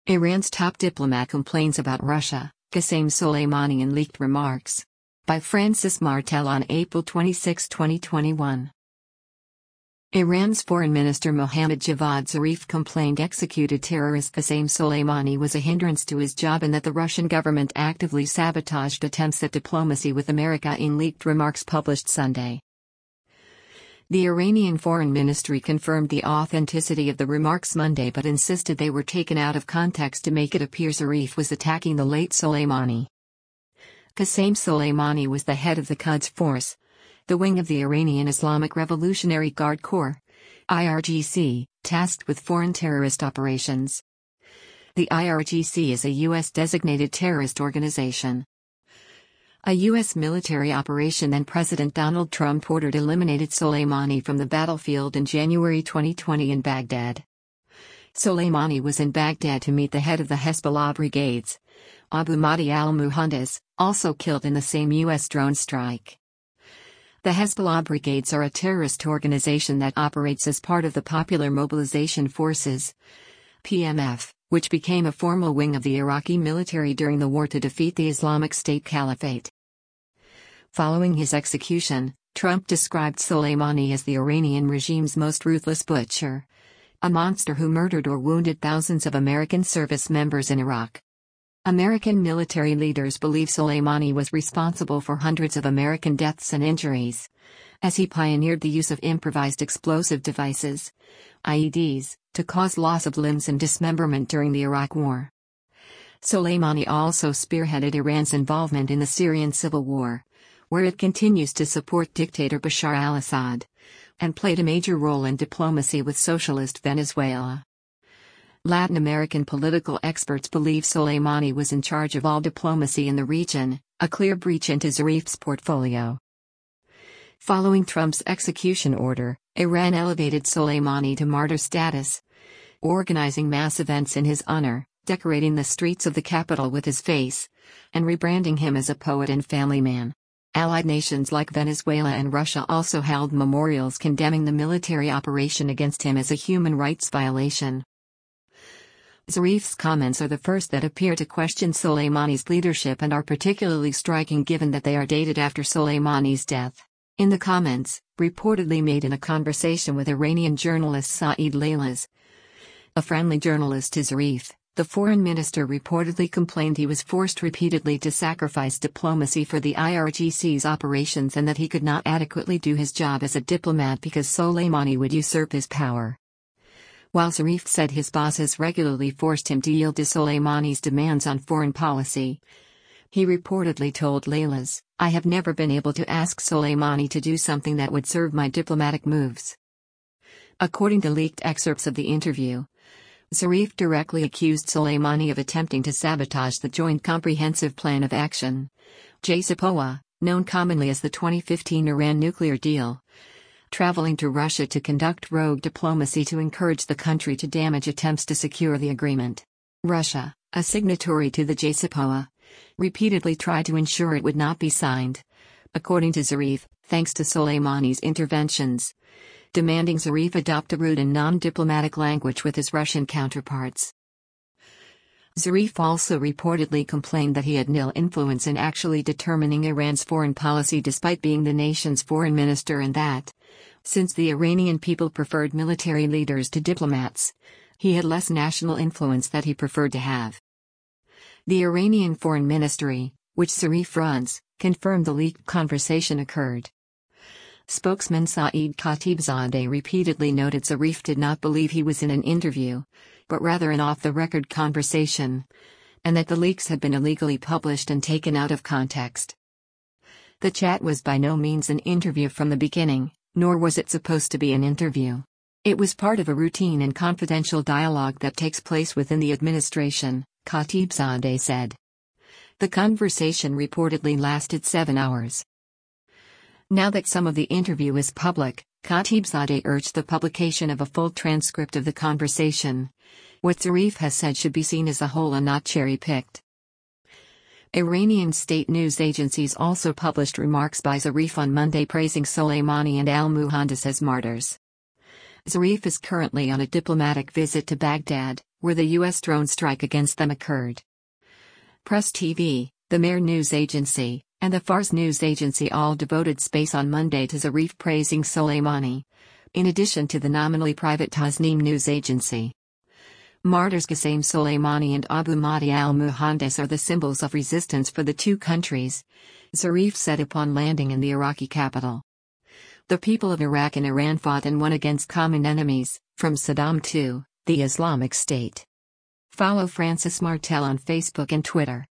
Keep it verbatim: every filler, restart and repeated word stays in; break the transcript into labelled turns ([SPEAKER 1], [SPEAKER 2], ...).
[SPEAKER 1] Iran's top diplomat complains about Russia, Qasem Soleimani in leaked remarks. By Francis Martel on April twenty-sixth, twenty twenty-one. Iran's Foreign Minister Mohammad Javad Zarif complained executed terrorist Qasem Soleimani was a hindrance to his job and that the Russian government actively sabotaged attempts at diplomacy with America in leaked remarks published Sunday. The Iranian Foreign Ministry confirmed the authenticity of the remarks Monday but insisted they were taken out of context to make it appear Zarif was attacking the late Soleimani. Qasem Soleimani was the head of the Quds Force, the wing of the Iranian Islamic Revolutionary Guard Corps, I R G C, tasked with foreign terrorist operations. The I R G C is a U S-designated terrorist organization. A U S military operation then President Donald Trump ordered eliminated Soleimani from the battlefield in January twenty twenty in Baghdad. Soleimani was in Baghdad to meet the head of the Hezbollah brigades, Abu Mahdi al-Muhandis, also killed in the same U S drone strike. The Hezbollah brigades are a terrorist organization that operates as part of the Popular Mobilization Forces, P M F, which became a formal wing of the Iraqi military during the war to defeat the Islamic State Caliphate. Following his execution, Trump described Soleimani as the Iranian regime's most ruthless butcher, a monster who murdered or wounded thousands of American service members in Iraq. American military leaders believe Soleimani was responsible for hundreds of American deaths and injuries, as he pioneered the use of improvised explosive devices, I E Ds, to cause loss of limbs and dismemberment during the Iraq War. Soleimani also spearheaded Iran's involvement in the Syrian civil war, where it continues to support dictator Bashar al-Assad, and played a major role in diplomacy with socialist Venezuela. Latin American political experts believe Soleimani was in charge of all diplomacy in the region, a clear breach into Zarif's portfolio. Following Trump's execution order, Iran elevated Soleimani to martyr status, organizing mass events in his honor, decorating the streets of the capital with his face, and rebranding him as a poet and family man. Allied nations like Venezuela and Russia also held memorials condemning the military operation against him as a human rights violation. Zarif's comments are the first that appear to question Soleimani's leadership and are particularly striking given that they are dated after Soleimani's death. In the comments, reportedly made in a conversation with Iranian journalist Saeed Laylas, a friendly journalist to Zarif, the foreign minister reportedly complained he was forced repeatedly to sacrifice diplomacy for the I R G C's operations and that he could not adequately do his job as a diplomat because Soleimani would usurp his power. While Zarif said his bosses regularly forced him to yield to Soleimani's demands on foreign policy, he reportedly told Laylas, "I have never been able to ask Soleimani to do something that would serve my diplomatic moves." According to leaked excerpts of the interview, Zarif directly accused Soleimani of attempting to sabotage the Joint Comprehensive Plan of Action, J C P O A, known commonly as the twenty fifteen Iran nuclear deal, traveling to Russia to conduct rogue diplomacy to encourage the country to damage attempts to secure the agreement. Russia, a signatory to the J C P O A, repeatedly tried to ensure it would not be signed, according to Zarif, thanks to Soleimani's interventions, demanding Zarif adopt a rude and non-diplomatic language with his Russian counterparts. Zarif also reportedly complained that he had nil influence in actually determining Iran's foreign policy despite being the nation's foreign minister and that, since the Iranian people preferred military leaders to diplomats, he had less national influence that he preferred to have. The Iranian Foreign Ministry, which Zarif runs, confirmed the leaked conversation occurred. Spokesman Saeed Khatibzadeh repeatedly noted Zarif did not believe he was in an interview, but rather an off-the-record conversation, and that the leaks had been illegally published and taken out of context. The chat was by no means an interview from the beginning, nor was it supposed to be an interview. It was part of a routine and confidential dialogue that takes place within the administration, Khatibzadeh said. The conversation reportedly lasted seven hours. Now that some of the interview is public, Khatibzadeh urged the publication of a full transcript of the conversation. What Zarif has said should be seen as a whole and not cherry-picked. Iranian state news agencies also published remarks by Zarif on Monday praising Soleimani and al-Muhandis as martyrs. Zarif is currently on a diplomatic visit to Baghdad, where the U S drone strike against them occurred. Press T V, the Mehr news agency, and the Fars news agency all devoted space on Monday to Zarif praising Soleimani, in addition to the nominally private Tasnim news agency. Martyrs Qasem Soleimani and Abu Mahdi al-Muhandis are the symbols of resistance for the two countries, Zarif said upon landing in the Iraqi capital. The people of Iraq and Iran fought and won against common enemies, from Saddam to the Islamic State. Follow Francis Martel on Facebook and Twitter.